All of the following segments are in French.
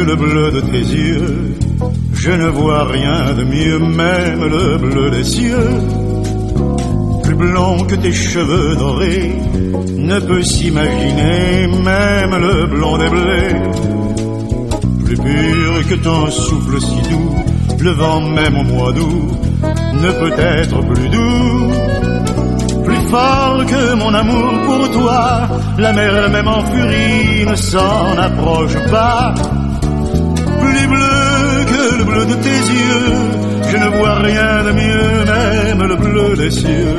le bleu de tes yeux. Je ne vois rien de mieux, même le bleu des cieux. Plus blanc que tes cheveux dorés, ne peut s'imaginer, même le blond des blés. Plus pur que ton souffle si doux, le vent même au mois d'août ne peut être plus doux. Plus fort que mon amour pour toi, la mer même en furie ne s'en approche pas. Plus bleu que le bleu de tes yeux, je ne vois rien de mieux, même le bleu des cieux.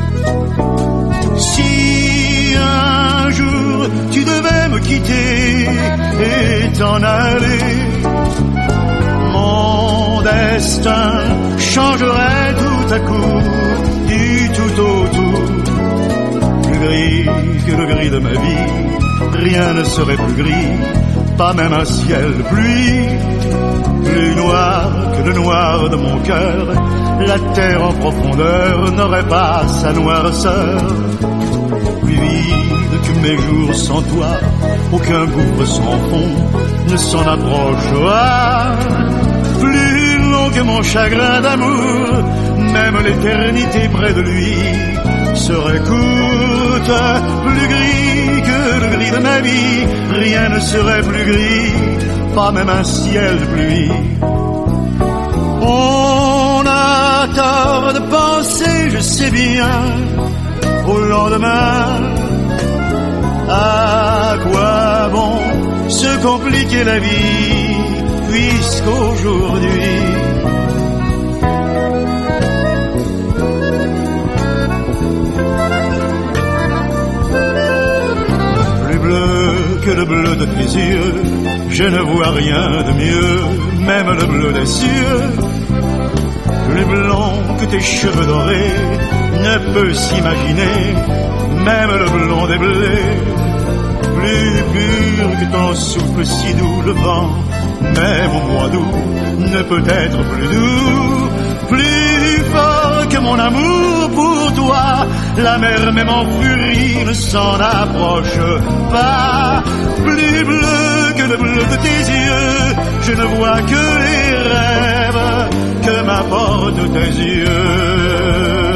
Si un jour tu devais me quitter et t'en aller, mon destin changerait tout à coup, du tout au tout. Plus gris que le gris de ma vie, rien ne serait plus gris, pas même un ciel de pluie. Plus noir que le noir de mon cœur, la terre en profondeur n'aurait pas sa noirceur. Plus vide que mes jours sans toi, aucun gouffre sans fond ne s'en approchera. Plus long que mon chagrin d'amour, même l'éternité près de lui serait courte. Plus gris que le gris de ma vie, rien ne serait plus gris, pas même un ciel de pluie. On a tort de penser, je sais bien, au lendemain. À quoi bon se compliquer la vie, puisqu'aujourd'hui plus bleu que le bleu de tes yeux, je ne vois rien de mieux, même le bleu des cieux. Plus blanc que tes cheveux dorés, ne peut s'imaginer, même le blond des blés. Plus pur que ton souffle si doux, le vent, même au mois d'août, ne peut être plus doux. Plus fort que mon amour pour toi, la mer même en furie ne s'en approche pas. Plus bleu que le bleu de tes yeux, je ne vois que les rêves que m'apportent tes yeux.